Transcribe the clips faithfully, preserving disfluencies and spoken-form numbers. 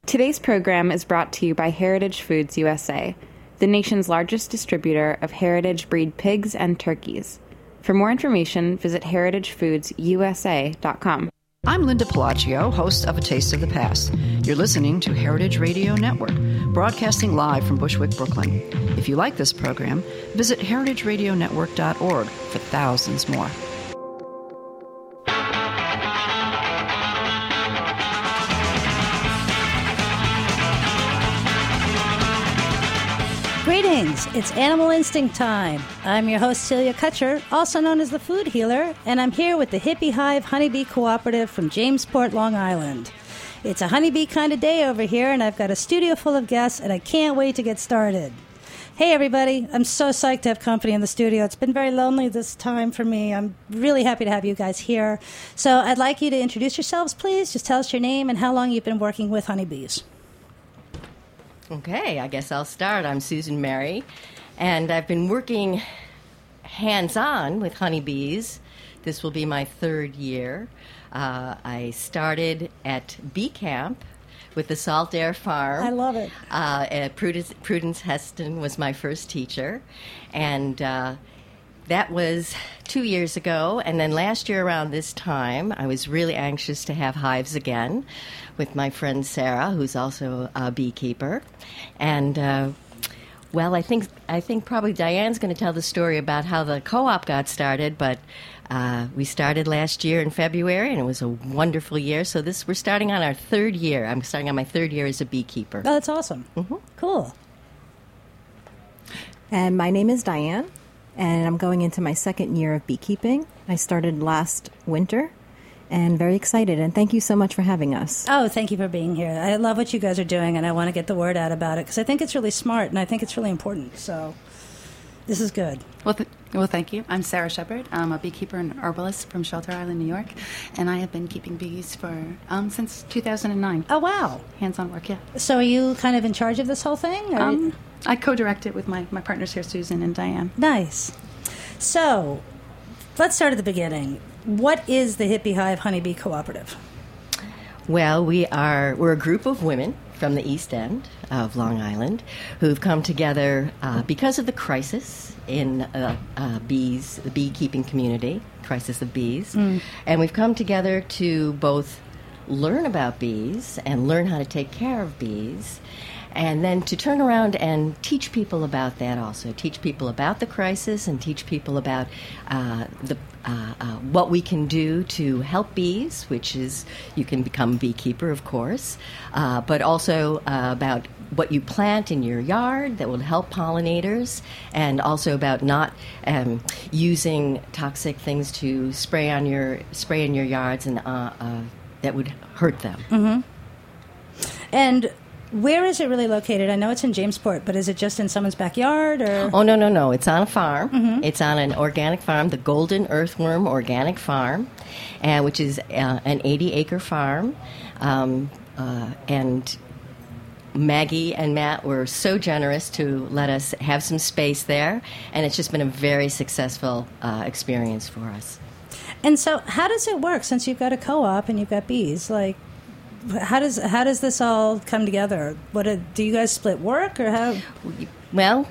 Today's program is brought to you by Heritage Foods U S A, the nation's largest distributor of heritage breed pigs and turkeys. For more information, visit heritage foods u s a dot com. I'm Linda Pelaccio, host of A Taste of the Past. You're listening to Heritage Radio Network, broadcasting live from Bushwick, Brooklyn. If you like this program, visit heritage radio network dot org for thousands more. Greetings, it's Animal Instinct time. I'm your host, Celia Kutcher, also known as the Food Healer, and I'm here with the Hippie Hive Honeybee Cooperative from Jamesport, Long Island. It's a honeybee kind of day over here, and I've got a studio full of guests, and I can't wait to get started. Hey, everybody. I'm so psyched to have company in the studio. It's been very lonely this time for me. I'm really happy to have you guys here. So I'd like you to introduce yourselves, please. Just tell us your name and how long you've been working with honeybees. Okay, I guess I'll start. I'm Susan Mary, and I've been working hands-on with honeybees. This will be my third year. Uh, I started at bee camp with the Salt Air Farm. I love it. Uh, uh, Prudence, Prudence Heston was my first teacher, and uh, that was two years ago. And then last year around this time, I was really anxious to have hives again with my friend Sarah, who's also a beekeeper. And, uh, well, I think I think probably Diane's going to tell the story about how the co-op got started, but uh, we started last year in February, and it was a wonderful year. So this we're starting on our third year. I'm starting on my third year as a beekeeper. Oh, that's awesome. Mm-hmm. Cool. And my name is Diane, and I'm going into my second year of beekeeping. I started last winter. And very excited, and thank you so much for having us. Oh, thank you for being here. I love what you guys are doing, and I want to get the word out about it, because I think it's really smart, and I think it's really important, so this is good. Well, th- well, thank you. I'm Sarah Shepard. I'm a beekeeper and herbalist from Shelter Island, New York, and I have been keeping bees for um, since two thousand nine. Oh, wow. Hands-on work, yeah. So are you kind of in charge of this whole thing? Or? Um, I co-direct it with my, my partners here, Susan and Diane. Nice. So let's start at the beginning. What is the Hippie Hive Honeybee Cooperative? Well, we are we're a group of women from the East End of Long Island who've come together uh, because of the crisis in uh, uh, bees, the beekeeping community, crisis of bees, mm. and we've come together to both learn about bees and learn how to take care of bees, and then to turn around and teach people about that also, teach people about the crisis and teach people about uh, the uh, uh, what we can do to help bees, which is you can become a beekeeper, of course, uh, but also uh, about what you plant in your yard that will help pollinators, and also about not um, using toxic things to spray on your spray in your yards and uh, uh, that would hurt them. Mm-hmm. And where is it really located? I know it's in Jamesport, but is it just in someone's backyard? Or? Oh, no, no, no. It's on a farm. Mm-hmm. It's on an organic farm, the Golden Earthworm Organic Farm, uh, which is uh, an eighty-acre farm. Um, uh, and Maggie and Matt were so generous to let us have some space there, and it's just been a very successful uh, experience for us. And so how does it work, since you've got a co-op and you've got bees? Like, How does how does this all come together? What do, do you guys split work, or how? Well,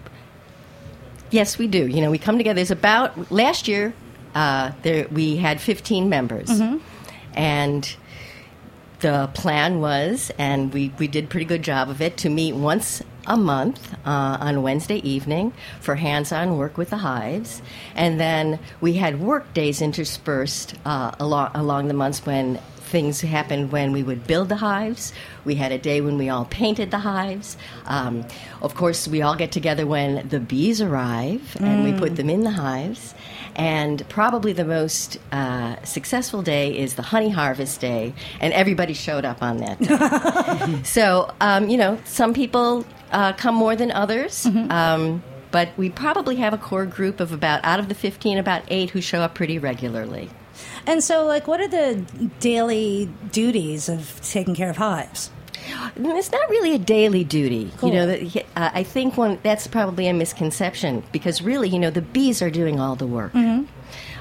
yes, we do. You know, we come together. There's about last year uh, there we had fifteen members, mm-hmm. and the plan was, and we we did a pretty good job of it, to meet once a month uh, on Wednesday evening for hands-on work with the hives, and then we had work days interspersed uh, along along the months when things happened when we would build the hives. We had a day when we all painted the hives. Um, of course, we all get together when the bees arrive, mm. and we put them in the hives. And probably the most uh, successful day is the honey harvest day, and everybody showed up on that day. So, um, you know, some people uh, come more than others. Mm-hmm. Um, but we probably have a core group of about, out of the fifteen, about eight who show up pretty regularly. And so, like, what are the daily duties of taking care of hives? It's not really a daily duty. Cool. You know, uh, I think one that's probably a misconception, because really, you know, the bees are doing all the work. Mm-hmm.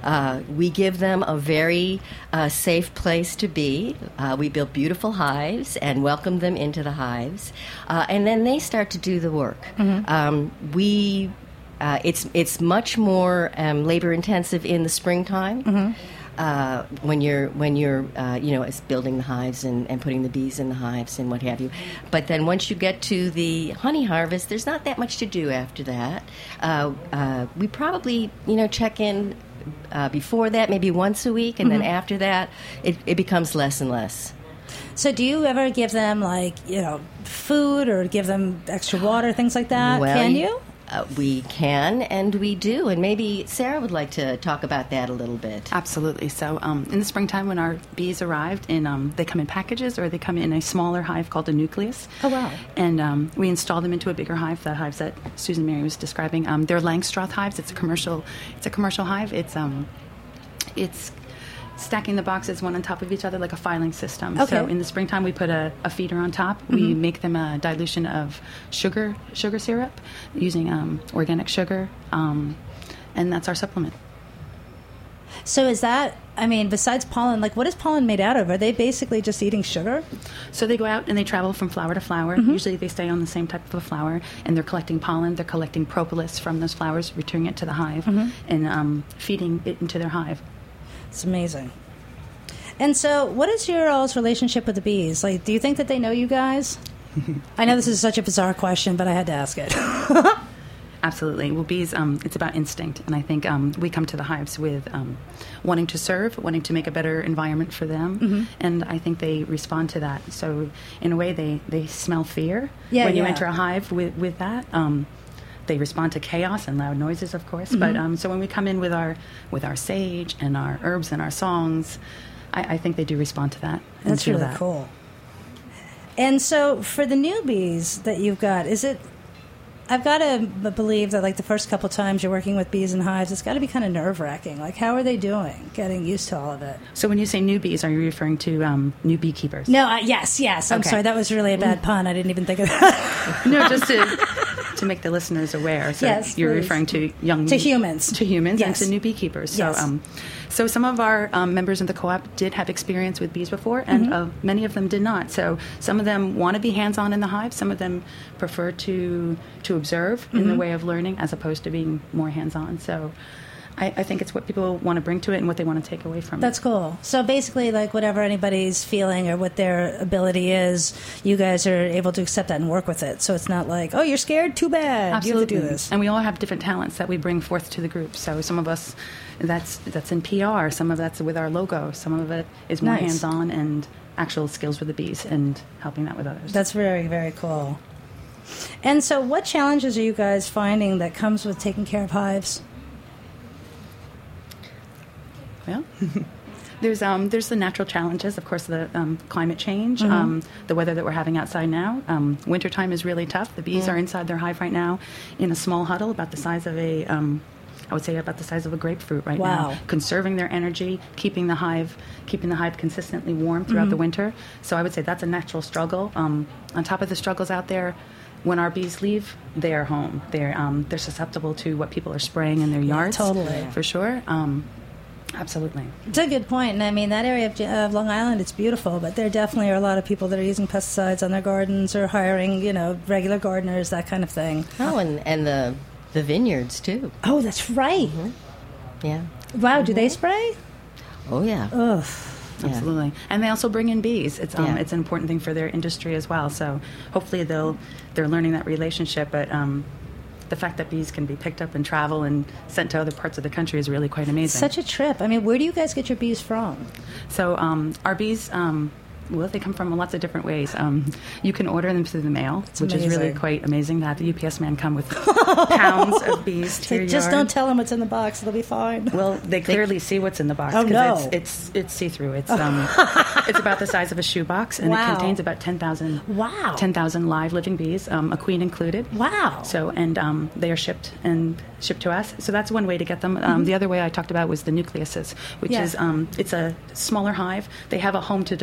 Uh, we give them a very uh, safe place to be. Uh, we build beautiful hives and welcome them into the hives. Uh, and then they start to do the work. Mm-hmm. Um, we, uh, it's, it's much more um, labor intensive in the springtime. Mm-hmm. Uh, when you're when you're uh, you know it's building the hives and, and putting the bees in the hives and what have you, but then once you get to the honey harvest, there's not that much to do after that. Uh, uh, we probably you know check in uh, before that maybe once a week, and mm-hmm. then after that it, it becomes less and less. So do you ever give them like you know food or give them extra water, things like that? Well, Can you? Uh, we can, and we do, and maybe Sarah would like to talk about that a little bit. Absolutely. So um, in the springtime when our bees arrived, in, um, they come in packages or they come in a smaller hive called a nucleus. Oh, wow. And um, we install them into a bigger hive, the hives that Susan Mary was describing. Um, they're Langstroth hives. It's a commercial It's a commercial hive. It's um, it's stacking the boxes one on top of each other like a filing system. Okay. So in the springtime, we put a, a feeder on top. Mm-hmm. We make them a dilution of sugar sugar syrup using um, organic sugar, um, and that's our supplement. So is that, I mean, besides pollen, like what is pollen made out of? Are they basically just eating sugar? So they go out and they travel from flower to flower. Mm-hmm. Usually they stay on the same type of a flower, and they're collecting pollen. They're collecting propolis from those flowers, returning it to the hive, mm-hmm. and um, feeding it into their hive. It's amazing. And so what is your all's relationship with the bees? Like, do you think that they know you guys? I know this is such a bizarre question, but I had to ask it. Absolutely. Well, bees, um, it's about instinct. And I think um, we come to the hives with um, wanting to serve, wanting to make a better environment for them. Mm-hmm. And I think they respond to that. So in a way, they, they smell fear yeah, when you yeah. enter a hive with, with that. Um, They respond to chaos and loud noises, of course. Mm-hmm. But um, so when we come in with our with our sage and our herbs and our songs, I, I think they do respond to that. And That's feel really that. cool. And so for the newbies that you've got, is it? I've got to believe that like the first couple times you're working with bees and hives, it's got to be kind of nerve wracking. Like, how are they doing, getting used to all of it? So when you say newbies, are you referring to um, new beekeepers? No, uh, yes, yes. I'm Okay. sorry, that was really a bad pun. I didn't even think of that. No, just to to make the listeners aware. So Yes, you're please. referring to young To humans. to humans, Yes. and to new beekeepers. So, Yes. um, so some of our um, members in the co-op did have experience with bees before, and Mm-hmm. uh, many of them did not. So some of them want to be hands-on in the hive. Some of them prefer to to observe in Mm-hmm. the way of learning, as opposed to being more hands-on. So. I, I think it's what people want to bring to it and what they want to take away from That's it. cool. So basically, like whatever anybody's feeling or what their ability is, you guys are able to accept that and work with it. So it's not like, oh, you're scared? Too bad. Absolutely. You have to do this. And we all have different talents that we bring forth to the group. So some of us, that's that's in P R. Some of that's with our logo. Some of it is more Nice. hands-on and actual skills with the bees and helping that with others. That's very, very cool. And so what challenges are you guys finding that comes with taking care of hives? Well, there's um, there's the natural challenges, of course, the um, climate change, Mm-hmm. um, the weather that we're having outside now. Um, wintertime is really tough. The bees are inside their hive right now in a small huddle about the size of a, um, I would say about the size of a grapefruit right Wow. now, conserving their energy, keeping the hive, keeping the hive consistently warm throughout Mm-hmm. the winter. So I would say that's a natural struggle. Um, on top of the struggles out there, when our bees leave, they are home. They're um, they're susceptible to what people are spraying in their yards. totally. For sure. Um, Absolutely. It's a good point. And I mean, that area of, of Long Island, it's beautiful, but there definitely are a lot of people that are using pesticides on their gardens or hiring, you know, regular gardeners, that kind of thing. Oh, and, and the the vineyards, too. Oh, that's right. Yeah. Wow, do they spray? Oh, yeah. Ugh. Yeah. Absolutely, and they also bring in bees. It's um, Yeah. it's an important thing for their industry as well. So hopefully they'll they're learning that relationship. But um, the fact that bees can be picked up and travel and sent to other parts of the country is really quite amazing. Such a trip. I mean, where do you guys get your bees from? So um, our bees, um, well, they come from lots of different ways. Um, you can order them through the mail, which is really amazing. quite amazing to have the U P S man come with pounds of bees to your Just yard. don't tell them what's in the box. It'll be fine. Well, they clearly see what's in the box. Oh, 'cause no. It's it's, it's see through. It's um, it's about the size of a shoebox, and Wow. it contains about ten thousand Wow. ten thousand live living bees, um, a queen included. Wow. So and um, they are shipped and shipped to us. So that's one way to get them. Um, Mm-hmm. The other way I talked about was the nucleuses, which Yeah. is um, it's a smaller hive. They have a home to defend.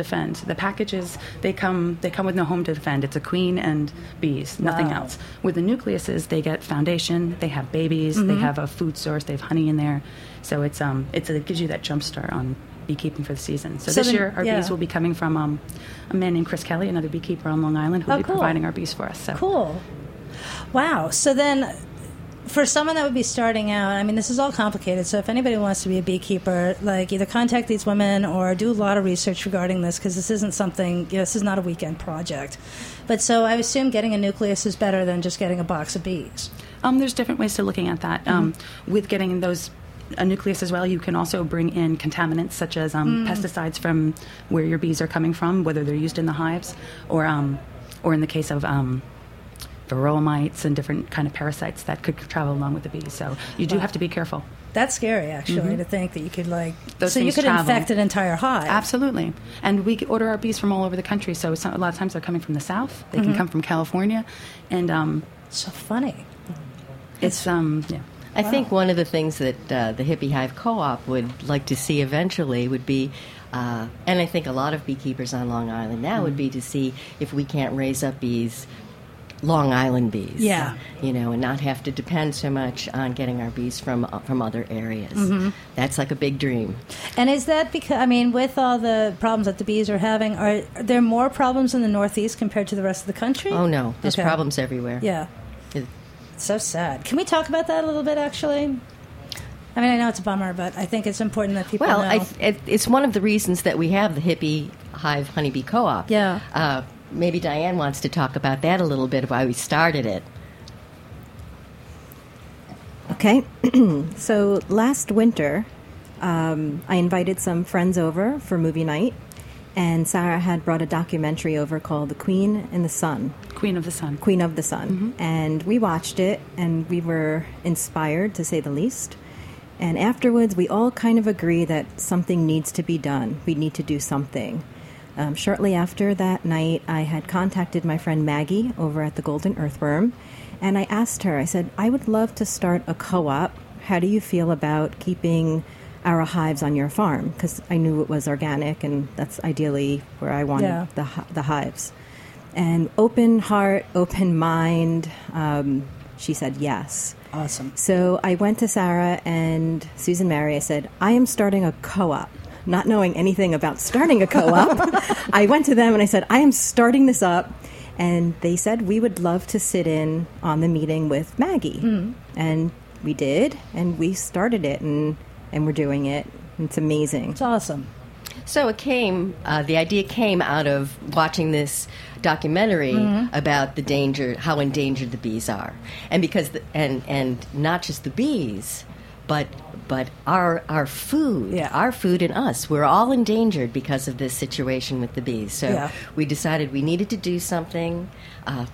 the packages, they come they come with no home to defend. It's a queen and bees, nothing Wow. else. With the nucleuses, they get foundation, they have babies, Mm-hmm. they have a food source, they have honey in there. So it's um it's a, it gives you that jump start on beekeeping for the season. So, So this then- year, our yeah. bees will be coming from um, a man named Chris Kelly, another beekeeper on Long Island, who will Oh, be cool. providing our bees for us. So. Cool. Wow. So then, for someone that would be starting out, I mean, this is all complicated. So if anybody wants to be a beekeeper, like either contact these women or do a lot of research regarding this, because this isn't something, you know, this is not a weekend project. But so I assume getting a nucleus is better than just getting a box of bees. Um, there's different ways to looking at that. Um, with getting those a nucleus as well, you can also bring in contaminants such as um, pesticides from where your bees are coming from, whether they're used in the hives or um, or in the case of um, varroa mites and different kind of parasites that could travel along with the bees. So you do Wow. have to be careful. That's scary, actually, to think that you could, like, Those so you things could travel. infect an entire hive. Absolutely. And we order our bees from all over the country. So some, a lot of times they're coming from the south. They can come from California. And um, So funny. it's, um, yeah. I think one of the things that uh, the Hippie Hive Co-op would like to see eventually would be, uh, and I think a lot of beekeepers on Long Island now would be to see if we can't raise up bees, Long Island bees. Yeah. You know, and not have to depend so much on getting our bees from uh, from other areas. Mm-hmm. That's like a big dream. And is that because, I mean, with all the problems that the bees are having, are, are there more problems in the Northeast compared to the rest of the country? Oh, no. There's Okay. problems everywhere. Yeah. It- It's so sad. Can we talk about that a little bit, actually? I mean, I know it's a bummer, but I think it's important that people Well, know. I th- it, it's one of the reasons that we have the Hippie Hive Honeybee Co-op. Yeah. Uh, maybe Diane wants to talk about that a little bit, why we started it. Okay, so last winter, um, I invited some friends over for movie night, and Sarah had brought a documentary over called The Queen and the Sun. Queen of the Sun. Queen of the Sun. And we watched it, and we were inspired, to say the least. And afterwards, we all kind of agree that something needs to be done. We need to do something. Um, shortly after that night, I had contacted my friend Maggie over at the Golden Earthworm, and I asked her, I said, I would love to start a co-op. How do you feel about keeping our hives on your farm? Because I knew it was organic, and that's ideally where I wanted Yeah. the, hi- the hives. And open heart, open mind, um, she said yes. Awesome. So I went to Sarah and Susan Mary. I said, I am starting a co-op. Not knowing anything about starting a co-op, I went to them and I said, I am starting this up. And they said, we would love to sit in on the meeting with Maggie. Mm. And we did, and we started it, and, and we're doing it. It's amazing. It's awesome. So it came, uh, the idea came out of watching this documentary Mm-hmm. about the danger, how endangered the bees are. And because, the, and, and not just the bees, but but our our food, Yeah. our food and us, we're all endangered because of this situation with the bees. So Yeah. we decided we needed to do something. Uh,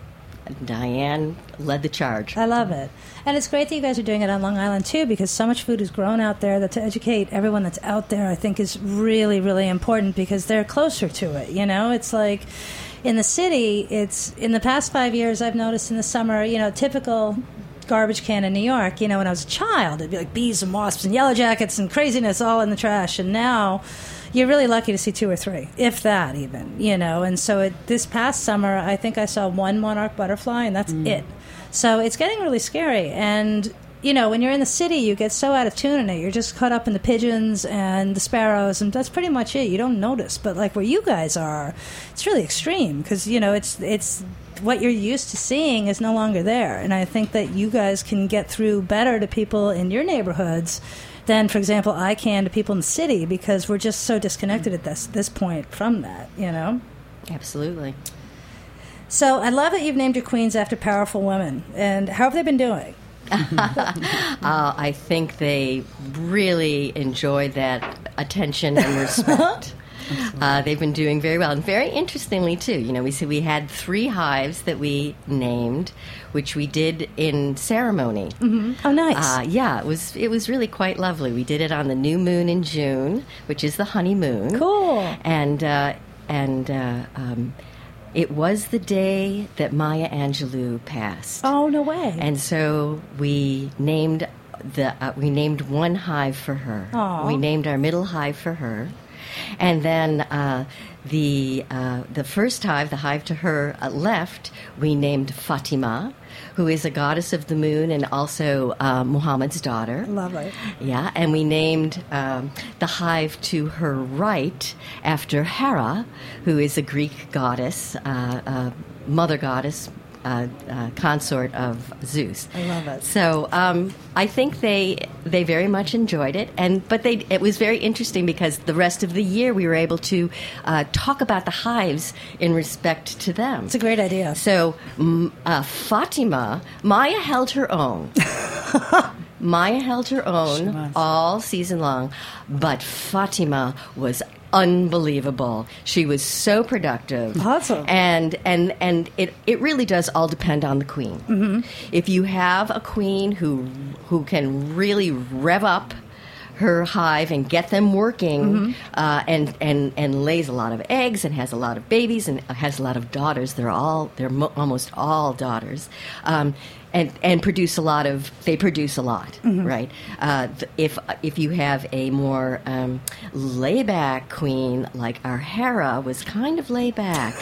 Diane led the charge. I love it. And it's great that you guys are doing it on Long Island, too, because so much food is grown out there that to educate everyone that's out there, I think, is really, really important because they're closer to it. You know, it's like in the city, it's in the past five years, I've noticed in the summer, you know, typical garbage can in New York, you know, when I was a child, it'd be like bees and wasps and yellow jackets and craziness all in the trash. And now you're really lucky to see two or three, if that even, you know. And so it, this past summer, I think I saw one monarch butterfly, and that's it. So it's getting really scary. And, you know, when you're in the city, you get so out of tune in it. You're just caught up in the pigeons and the sparrows, and that's pretty much it. You don't notice. But, like, where you guys are, it's really extreme because, you know, it's it's what you're used to seeing is no longer there. And I think that you guys can get through better to people in your neighborhoods than, for example, I can to people in the city because we're just so disconnected at this this point from that, you know? Absolutely. So I love that you've named your queens after powerful women. And how have they been doing? Uh, I think they really enjoyed that attention and respect. Uh, they've been doing very well, and very interestingly too. You know, we see we had three hives that we named, which we did in ceremony. Mm-hmm. Oh, nice. Uh, yeah, it was it was really quite lovely. We did it on the new moon in June, which is the honeymoon. Cool. And uh, and uh, um, it was the day that Maya Angelou passed. Oh, no way. And so we named the uh, we named one hive for her. Aw. We named our middle hive for her, and then uh, the uh, the first hive, the hive to her uh, left, we named Fatima, who is a goddess of the moon and also uh, Muhammad's daughter. Lovely. Yeah, and we named um, the hive to her right after Hera, who is a Greek goddess, uh, uh, mother goddess, Uh, uh, consort of Zeus. I love it. So um, I think they they very much enjoyed it, and but they it was very interesting because the rest of the year we were able to uh, talk about the hives in respect to them. It's a great idea. So m- uh, Fatima, Maya held her own. Maya held her own all season long, but Fatima was unbelievable. She was so productive. Awesome. And and and it, it really does all depend on the queen. Mm-hmm. If you have a queen who who can really rev up her hive and get them working, mm-hmm. uh, and, and and lays a lot of eggs and has a lot of babies and has a lot of daughters. They're all they're mo- almost all daughters. Um, And, and produce a lot of. They produce a lot, mm-hmm. right? Uh, th- if if you have a more um, layback queen like our Hera was kind of layback,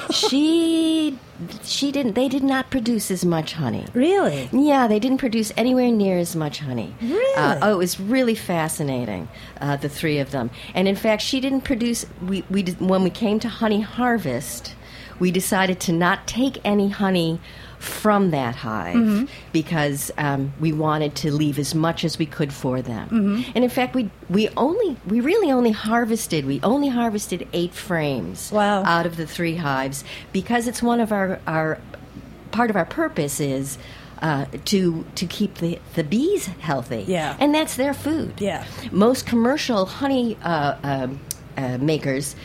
she she didn't. They did not produce as much honey. Really? Yeah, they didn't produce anywhere near as much honey. Really? Uh, oh, it was really fascinating. Uh, the three of them, and in fact, she didn't produce. We we did, when we came to honey harvest, we decided to not take any honey from that hive, mm-hmm. because um, we wanted to leave as much as we could for them. Mm-hmm. And in fact, we we only we really only harvested we only harvested eight frames wow. out of the three hives, because it's one of our our part of our purpose is uh, to to keep the, the bees healthy. Yeah, and that's their food. Yeah, most commercial honey uh, uh, uh, makers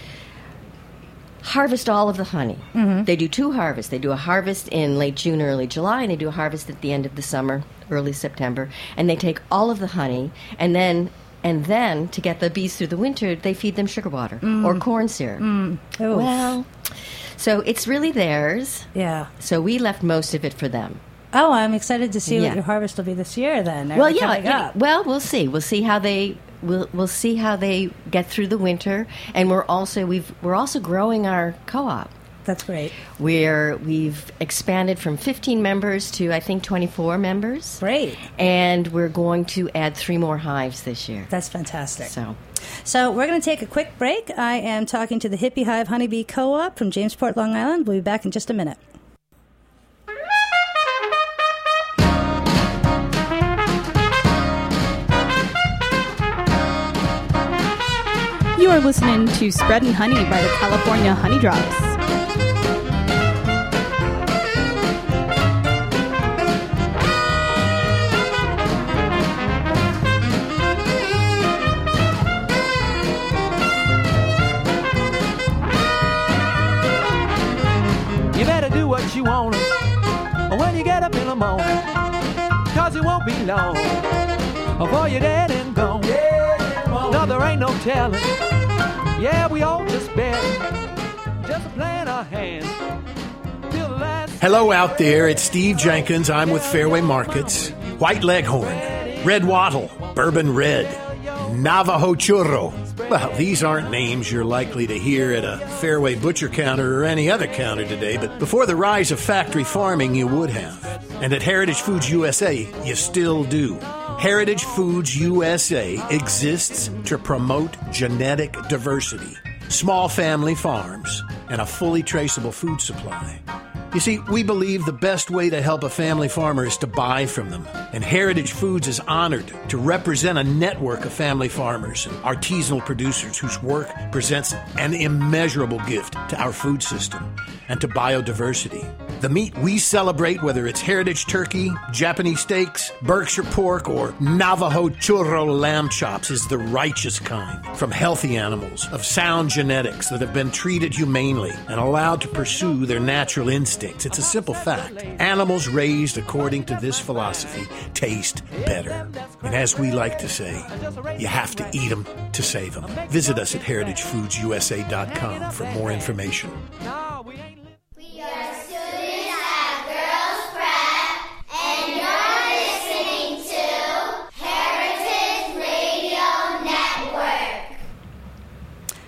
harvest all of the honey. Mm-hmm. They do two harvests. They do a harvest in late June, early July, and they do a harvest at the end of the summer, early September. And they take all of the honey, and then and then to get the bees through the winter, they feed them sugar water mm. or corn syrup. Mm. Well, so it's really theirs. Yeah. So we left most of it for them. Oh, I'm excited to see yeah. what your harvest will be this year. Then, well, yeah, yeah. Well, we'll see. We'll see how they. We'll we'll see how they get through the winter, and we're also we've we're also growing our co-op. That's great. We're we've expanded from fifteen members to I think twenty-four members. Great. And we're going to add three more hives this year. That's fantastic. So, so we're going to take a quick break. I am talking to the Hippie Hive Honeybee Co-op from Jamesport, Long Island. We'll be back in just a minute. You are listening to Spreadin' Honey by the California Honey Drops. You better do what you want when you get up in the morning, 'cause it won't be long before you're dead and gone. No, there ain't no telling. Yeah, we all just bet, just playing our hand till the last. Hello out there, it's Steve Jenkins. I'm with Fairway Markets. White Leghorn, Red Wattle, Bourbon Red, Navajo Churro. Well, these aren't names you're likely to hear at a Fairway butcher counter or any other counter today, but before the rise of factory farming, you would have. And at Heritage Foods U S A, you still do. Heritage Foods U S A exists to promote genetic diversity, small family farms, and a fully traceable food supply. You see, we believe the best way to help a family farmer is to buy from them. And Heritage Foods is honored to represent a network of family farmers and artisanal producers whose work presents an immeasurable gift to our food system and to biodiversity. The meat we celebrate, whether it's heritage turkey, Japanese steaks, Berkshire pork, or Navajo churro lamb chops, is the righteous kind from healthy animals of sound genetics that have been treated humanely and allowed to pursue their natural instincts. It's a simple fact. Animals raised according to this philosophy taste better. And as we like to say, you have to eat them to save them. Visit us at heritage foods u s a dot com for more information. We are students at Girls Prep, and you're listening to Heritage Radio Network. And we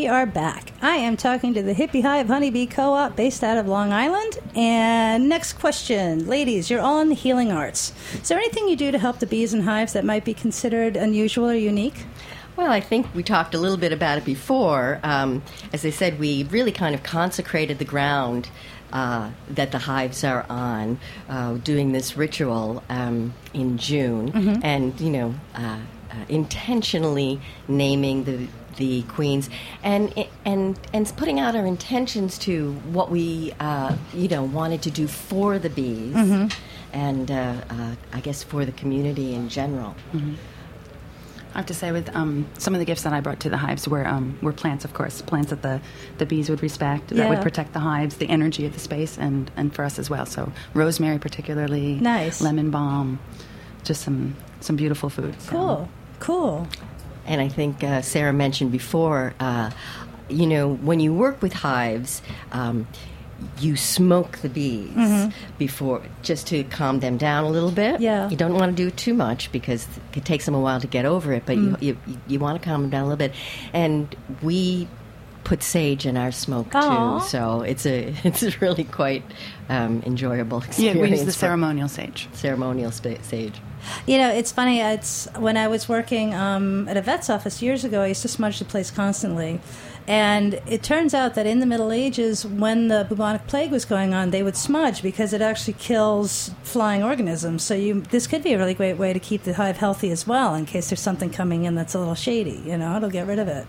we are back. I am talking to the Hippie Hive Honeybee Co-op based out of Long Island. And next question. Ladies, you're all in the healing arts. Is there anything you do to help the bees and hives that might be considered unusual or unique? Well, I think we talked a little bit about it before. Um, as I said, we really kind of consecrated the ground uh, that the hives are on, uh, doing this ritual um, in June, mm-hmm. and, you know, uh, uh, intentionally naming the the queens, and and and putting out our intentions to what we uh, you know wanted to do for the bees, mm-hmm. and uh, uh, I guess for the community in general. Mm-hmm. I have to say, with um, some of the gifts that I brought to the hives were um, were plants, of course, plants that the, the bees would respect, yeah. that would protect the hives, the energy of the space, and, and for us as well. So rosemary particularly, nice, lemon balm, just some, some beautiful food. So. Cool, cool. And I think uh, Sarah mentioned before, uh, you know, when you work with hives, um, you smoke the bees mm-hmm. before, just to calm them down a little bit. Yeah. You don't want to do it too much because it takes them a while to get over it, but mm. you, you you want to calm them down a little bit. And we put sage in our smoke Aww. too, so it's a it's a really quite um, enjoyable experience. Yeah, we use the ceremonial sage. Ceremonial spa- sage. You know, it's funny. It's when I was working um, at a vet's office years ago, I used to smudge the place constantly. And it turns out that in the Middle Ages, when the bubonic plague was going on, they would smudge because it actually kills flying organisms. So you, this could be a really great way to keep the hive healthy as well, in case there's something coming in that's a little shady. You know, it'll get rid of it.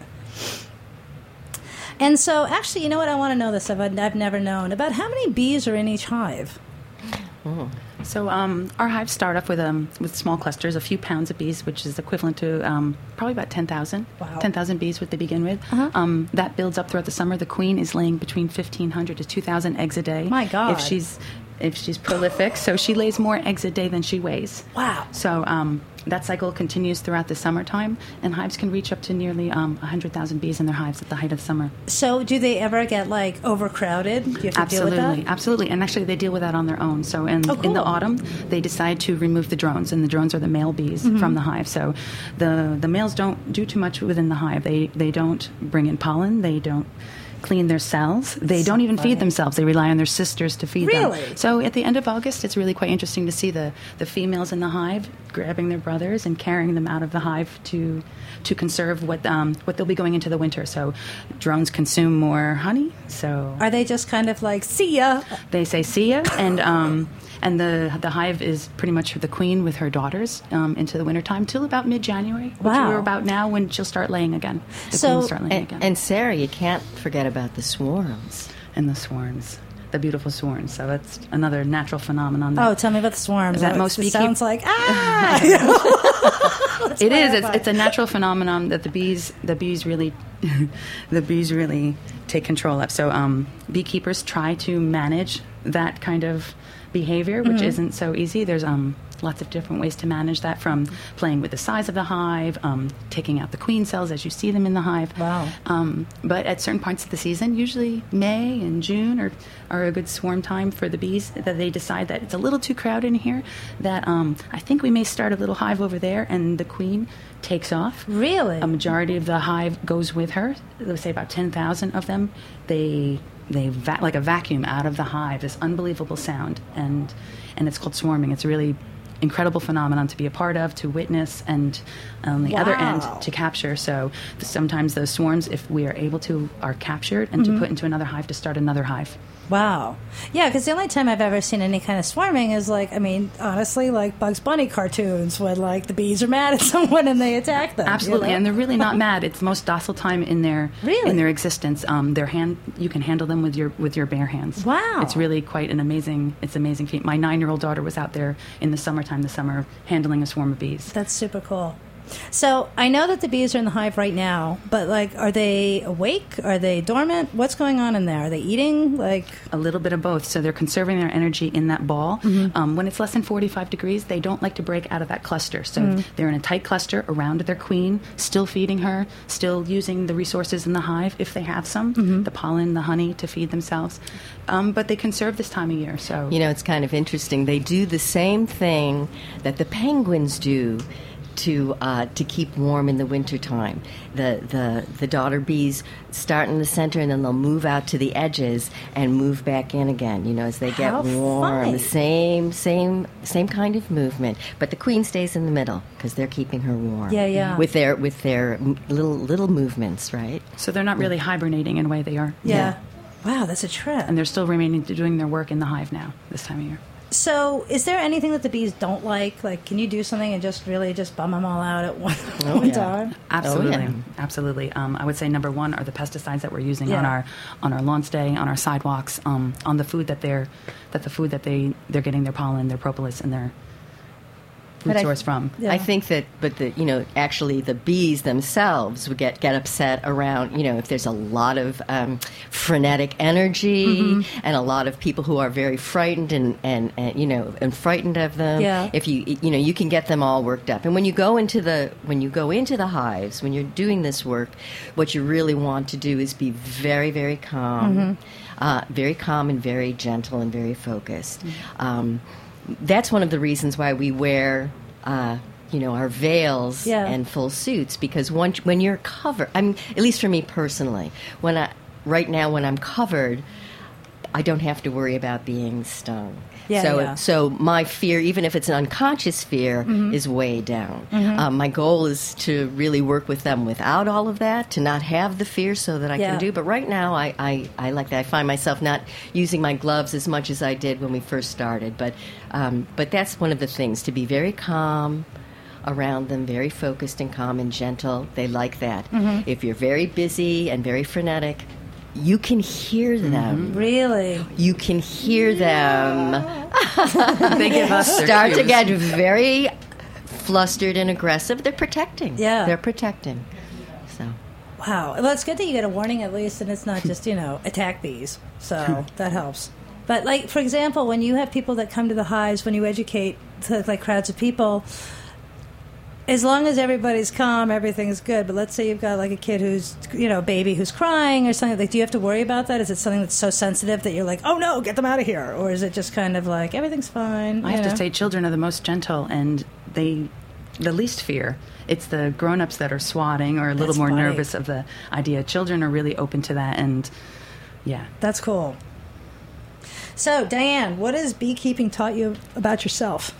And so, actually, you know what? I want to know this. I've, I've never known. About how many bees are in each hive? Oh. So um, our hives start off with um, with small clusters, a few pounds of bees, which is equivalent to um, probably about ten thousand. Wow. ten thousand bees what they begin with. Uh-huh. Um, that builds up throughout the summer. The queen is laying between fifteen hundred to two thousand eggs a day. My God. If she's, if she's prolific. So she lays more eggs a day than she weighs. Wow. So um, that cycle continues throughout the summertime, and hives can reach up to nearly um, one hundred thousand bees in their hives at the height of summer. So do they ever get, like, overcrowded? Do you have to absolutely, deal with that? Absolutely. And actually, they deal with that on their own. So in, oh, cool. in the autumn, they decide to remove the drones, and the drones are the male bees mm-hmm. from the hive. So the the males don't do too much within the hive. They, they don't bring in pollen. They don't clean their cells. They so don't even funny. feed themselves. They rely on their sisters to feed really? them. So at the end of August, it's really quite interesting to see the, the females in the hive grabbing their brothers and carrying them out of the hive to to conserve what um, what they'll be going into the winter. So drones consume more honey. So are they just kind of like, see ya? They say see ya, and um, and the the hive is pretty much the queen with her daughters um, into the wintertime till about mid-January, which wow. we're about now, when she'll start laying again. The so, queen will start laying and, again. And Sarah, you can't forget about the swarms. And the swarms. The beautiful swarms. So that's another natural phenomenon. That, oh, tell me about the swarms. That oh, most it beekeep- sounds like, ah! It is. It's, it's a natural phenomenon that the bees, the bees really, the bees really take control of. So um, beekeepers try to manage that kind of behavior, which mm-hmm. isn't so easy. There's um, lots of different ways to manage that, from playing with the size of the hive, um, taking out the queen cells as you see them in the hive. Wow. Um, but at certain parts of the season, usually May and June are, are a good swarm time for the bees, that they decide that it's a little too crowded in here, that um, I think we may start a little hive over there, and the queen takes off. Really? A majority of the hive goes with her. Let's say about ten thousand of them. They... They va- like a vacuum out of the hive, this unbelievable sound, and and it's called swarming. It's a really incredible phenomenon to be a part of, to witness, and on the wow. other end to capture. So sometimes those swarms, if we are able to, are captured and mm-hmm. to put into another hive to start another hive. Wow. Yeah, because the only time I've ever seen any kind of swarming is, like, I mean, honestly, like Bugs Bunny cartoons when, like, the bees are mad at someone and they attack them. Absolutely, you know? and they're really not mad. It's the most docile time in their really? in their existence. Um, their hand, you can handle them with your with your bare hands. Wow. It's really quite an amazing. It's an amazing feat. My nine-year-old daughter was out there in the summertime, this summer, handling a swarm of bees. That's super cool. So I know that the bees are in the hive right now, but, like, are they awake? Are they dormant? What's going on in there? Are they eating? Like a little bit of both. So they're conserving their energy in that ball. Mm-hmm. Um, when it's less than forty-five degrees, they don't like to break out of that cluster. So mm. they're in a tight cluster around their queen, still feeding her, still using the resources in the hive if they have some, mm-hmm. the pollen, the honey, to feed themselves. Um, but they conserve this time of year. So you know, it's kind of interesting. They do the same thing that the penguins do to uh, to keep warm in the wintertime. The, the the daughter bees start in the center, and then they'll move out to the edges and move back in again. You know, as they get How warm. funny. The same same same kind of movement, but the queen stays in the middle because they're keeping her warm. Yeah, yeah. With their with their m- little little movements, right? So they're not really hibernating in a way they are. Yeah. Wow, that's a trip. And they're still remaining doing their work in the hive now, this time of year. So, is there anything that the bees don't like? Like, can you do something and just really just bum them all out at one, Oh, one yeah. time? Absolutely, Oh, yeah. absolutely. Um, I would say number one are the pesticides that we're using Yeah. on our on our lawn stay, on our sidewalks, um, on the food that they're that the food that they they're getting their pollen, their propolis, and their But root I- source from. Yeah. I think that, but the you know, actually, the bees themselves would get get upset around you know if there's a lot of um, frenetic energy Mm-hmm. and a lot of people who are very frightened and, and, and you know and frightened of them. Yeah. If you you know you can get them all worked up, and when you go into the when you go into the hives when you're doing this work, what you really want to do is be very very calm, Mm-hmm. uh, very calm and very gentle and very focused. Um, that's one of the reasons why we wear, uh, you know, our veils Yeah. and full suits, because once when you're covered, I mean, at least for me personally, when I right now when I'm covered, I don't have to worry about being stung. Yeah, so, yeah. so my fear, even if it's an unconscious fear, Mm-hmm. is way down. Um, my goal is to really work with them without all of that, to not have the fear, so that I Yeah. can do. But right now, I, I, I like that. I find myself not using my gloves as much as I did when we first started. But, um, but that's one of the things, to be very calm around them, very focused and calm and gentle. They like that. Mm-hmm. If you're very busy and very frenetic, you can hear them. Really? You can hear them They give us their start to cues. get very flustered and aggressive. They're protecting. Yeah. They're protecting. So, Wow. Well, it's good that you get a warning at least, and it's not just, you know, attack bees. So that helps. But, like, for example, when you have people that come to the hives, when you educate, to, like, crowds of people, as long as everybody's calm, everything's good. But let's say you've got, like, a kid who's, you know, a baby who's crying or something. Like, do you have to worry about that? Is it something that's so sensitive that you're like, oh, no, get them out of here? Or is it just kind of like, everything's fine? I you have know? to say, children are the most gentle and they the least fear. It's the grown-ups that are swatting or a little That's more funny. nervous of the idea. Children are really open to that, and yeah. That's cool. So, Diane, what has beekeeping taught you about yourself?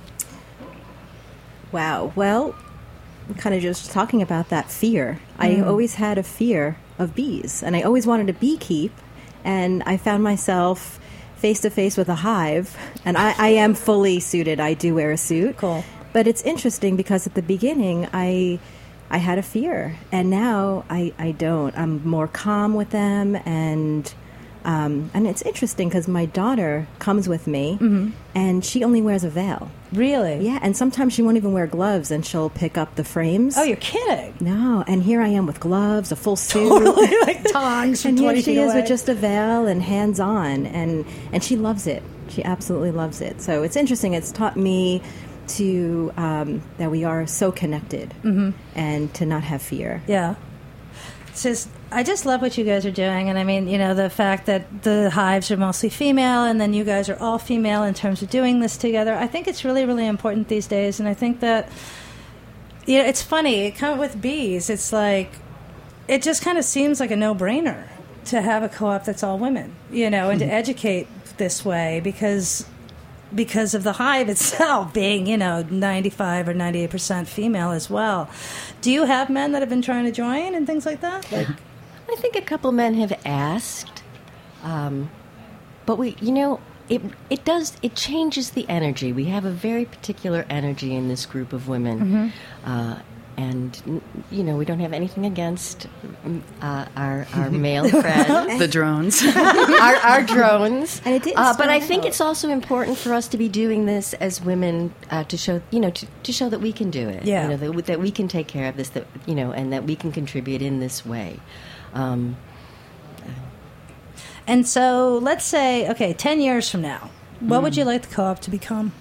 Wow. Well, kind of just talking about that fear. I always had a fear of bees, and I always wanted to beekeep, and I found myself face to face with a hive, and I, I am fully suited. I do wear a suit. Cool. But it's interesting because at the beginning, I I had a fear, and now I, I don't. I'm more calm with them, and um, and it's interesting because my daughter comes with me, and she only wears a veil. Really? Yeah, and sometimes she won't even wear gloves, and she'll pick up the frames. Oh, you're kidding. No, and here I am with gloves, a full suit. Totally like tongs from And here twenty she feet is away. with just a veil and hands on, and and she loves it. She absolutely loves it. So it's interesting. It's taught me to um, that we are so connected, and to not have fear. Yeah. It's just, I just love what you guys are doing. And I mean, you know, the fact that the hives are mostly female and then you guys are all female in terms of doing this together. I think it's really, really important these days. And I think that, you know, it's funny. It kind of with bees, it's like, it just kind of seems like a no-brainer to have a co-op that's all women, you know, and to educate this way because because of the hive itself being, you know, ninety-five or ninety-eight percent female as well. Do you have men that have been trying to join and things like that? Like, I think a couple men have asked, um, but we, you know, it it does it changes the energy. We have a very particular energy in this group of women, uh, and you know, we don't have anything against uh, our our male friends, The drones. our, our drones. And it didn't Uh, but I start think out. it's also important for us to be doing this as women uh, to show, you know, to, to show that we can do it. Yeah. You know, that, that we can take care of this, that you know, and that we can contribute in this way. Um, and so let's say, okay, ten years from now, what would you like the co-op to become?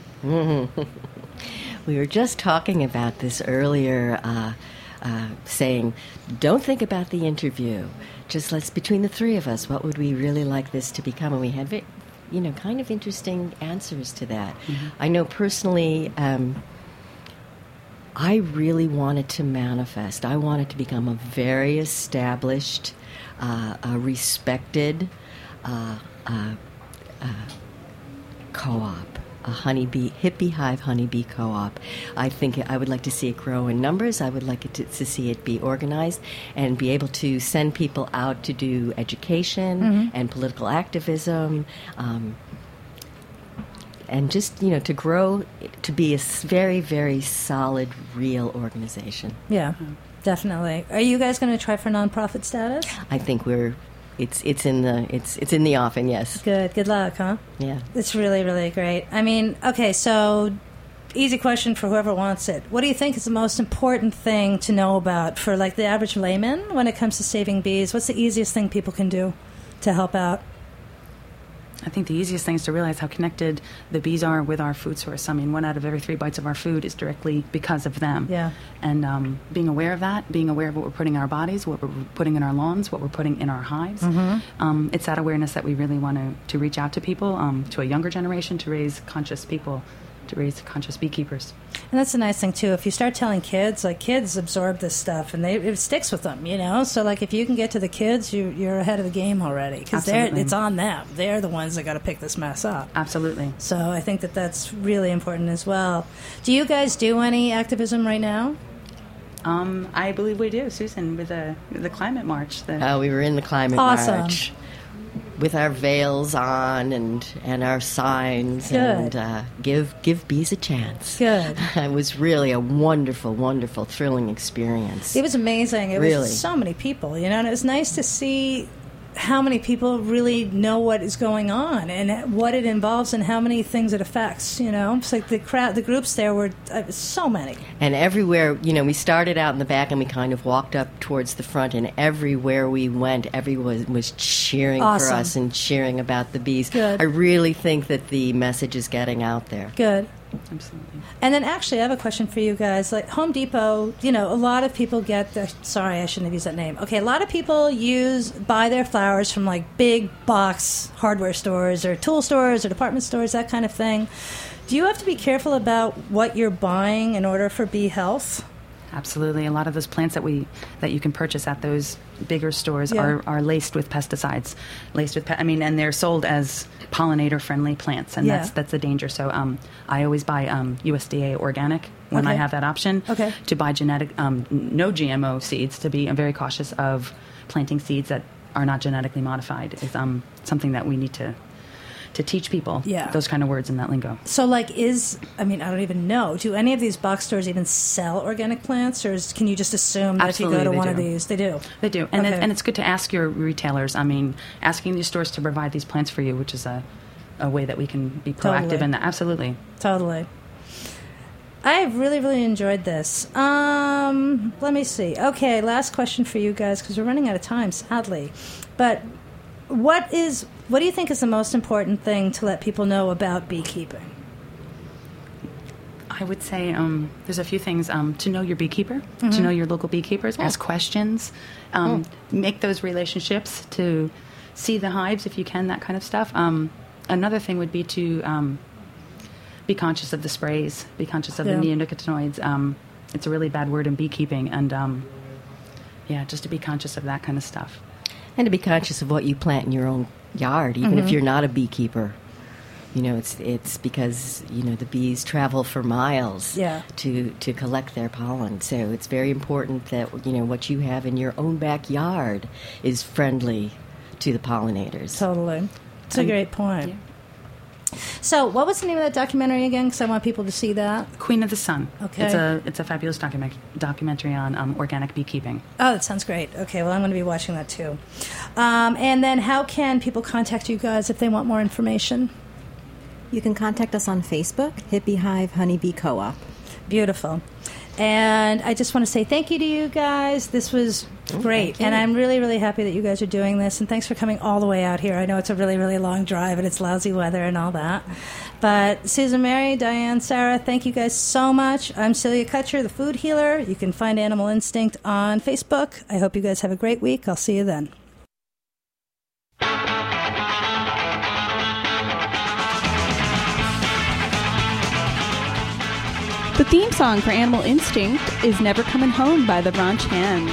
We were just talking about this earlier, uh, uh, saying, don't think about the interview. Just let's, between the three of us, what would we really like this to become? And we had, ve- you know, kind of interesting answers to that. I know personally, um, I really wanted to manifest. I wanted to become a very established, uh, a respected uh, uh, uh, co-op, a honeybee, hippie hive honeybee co-op. I think I would like to see it grow in numbers. I would like it to, to see it be organized and be able to send people out to do education mm-hmm. and political activism. Um, And just, you know, to grow, to be a very, very solid, real organization. Yeah, definitely. Are you guys going to try for nonprofit status? I think we're, it's it's in the it's it's in the offing. Yes. Good. Good luck, huh? Yeah. It's really, really great. I mean, okay, so easy question for whoever wants it. What do you think is the most important thing to know about for like the average layman when it comes to saving bees? What's the easiest thing people can do to help out? I think the easiest thing is to realize how connected the bees are with our food source. I mean, one out of every three bites of our food is directly because of them. Yeah. And um, being aware of that, being aware of what we're putting in our bodies, what we're putting in our lawns, what we're putting in our hives, mm-hmm. um, it's that awareness that we really want to, to reach out to people, um, to a younger generation, to raise conscious people, to raise conscious beekeepers. And that's the nice thing, too. If you start telling kids, like, kids absorb this stuff, and they, it sticks with them, you know? So, like, if you can get to the kids, you, you're ahead of the game already. Because it's on them. They're the ones that got to pick this mess up. Absolutely. So I think that that's really important as well. Do you guys do any activism right now? Um, I believe we do, Susan, with the, with the climate march. The oh, we were in the climate awesome. march. With our veils on and, and our signs. Good. And uh, give give bees a chance. Good. It was really a wonderful, wonderful, thrilling experience. It was amazing. It really. was so many people, you know, and it was nice to see how many people really know what is going on and what it involves and how many things it affects, you know. It's like the crowd, the groups there were uh, so many. And everywhere, you know, we started out in the back and we kind of walked up towards the front, and everywhere we went, everyone was cheering awesome. for us and cheering about the bees. Good. I really think that the message is getting out there. Good. Absolutely. And then actually I have a question for you guys. Like Home Depot, you know, a lot of people get their, sorry, I shouldn't have used that name. Okay, a lot of people use, buy their flowers from like big box hardware stores or tool stores or department stores, that kind of thing. Do you have to be careful about what you're buying in order for bee health? Absolutely. A lot of those plants that we that you can purchase at those bigger stores yeah. are, are laced with pesticides. Laced with, pe- I mean, and they're sold as pollinator-friendly plants, and yeah. that's that's the danger. So um, I always buy um, U S D A organic when okay. I have that option. Okay. To buy genetic, um, no G M O seeds. To be I'm very cautious of planting seeds that are not genetically modified. Is um, something that we need to. to teach people yeah. those kind of words in that lingo. So, like, is, I mean, I don't even know, do any of these box stores even sell organic plants, or is, can you just assume that Absolutely, if you go to they one do. of these, they do? They do. And, okay. it, and it's good to ask your retailers. I mean, asking these stores to provide these plants for you, which is a, a way that we can be proactive Totally. in that. Absolutely. Totally. I really, really enjoyed this. Um, let me see. Okay, last question for you guys, because we're running out of time, sadly. But what is... What do you think is the most important thing to let people know about beekeeping? I would say um, there's a few things. Um, to know your beekeeper, Mm-hmm. to know your local beekeepers, Oh. ask questions, um, Oh. make those relationships, to see the hives if you can, that kind of stuff. Um, another thing would be to um, be conscious of the sprays, be conscious of Yeah. the neonicotinoids. Um, it's a really bad word in beekeeping, and um, yeah, just to be conscious of that kind of stuff. And to be conscious of what you plant in your own yard, even Mm-hmm. if you're not a beekeeper. You know, it's it's because, you know, the bees travel for miles Yeah. to, to collect their pollen. So it's very important that, you know, what you have in your own backyard is friendly to the pollinators. Totally. It's a Um, great point. yeah. So, what was the name of that documentary again? Because I want people to see that. Queen of the Sun. Okay. It's a it's a fabulous document, documentary on um, organic beekeeping. Oh, that sounds great. Okay, well, I'm going to be watching that too. Um, and then how can people contact you guys if they want more information? You can contact us on Facebook, Hippie Hive Honeybee Co-op. Beautiful. And I just want to say thank you to you guys. This was great. thank you. And I'm really, really happy that you guys are doing this. And thanks for coming all the way out here. I know it's a really, really long drive and it's lousy weather and all that. But Susan Mary, Diane, Sarah, thank you guys so much. I'm Celia Kutcher, the food healer. You can find Animal Instinct on Facebook. I hope you guys have a great week. I'll see you then. The theme song for Animal Instinct is Never Coming Home by the Ranch Hands.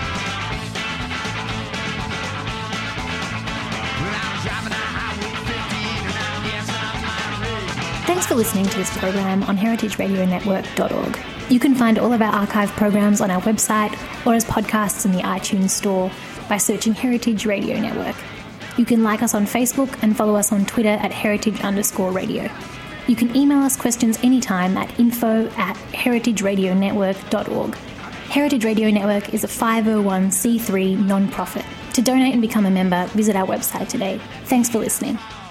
Thanks for listening to this program on heritage radio network dot org. You can find all of our archive programs on our website or as podcasts in the iTunes store by searching Heritage Radio Network. You can like us on Facebook and follow us on Twitter at heritage underscore radio. You can email us questions anytime at info at heritage radio network dot org. Heritage Radio Network is a five oh one c three non-profit. To donate and become a member, visit our website today. Thanks for listening.